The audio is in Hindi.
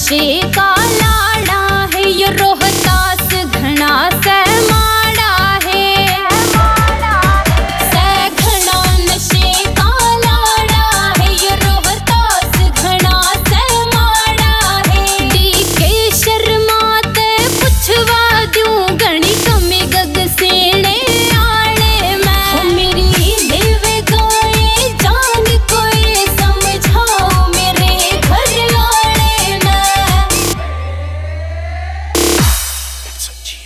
नशे का लाड़ा है ये रोहतास घना से माड़ा है। घना नशे का लाड़ा है ये रोहतास घना से माड़ा है। डीके शर्मा ते पुछवा दूं घणी कमी गग सेने आड़े मैं। मेरी देवे गाए जान कोई समझाओ मेरे घर आड़े मैं।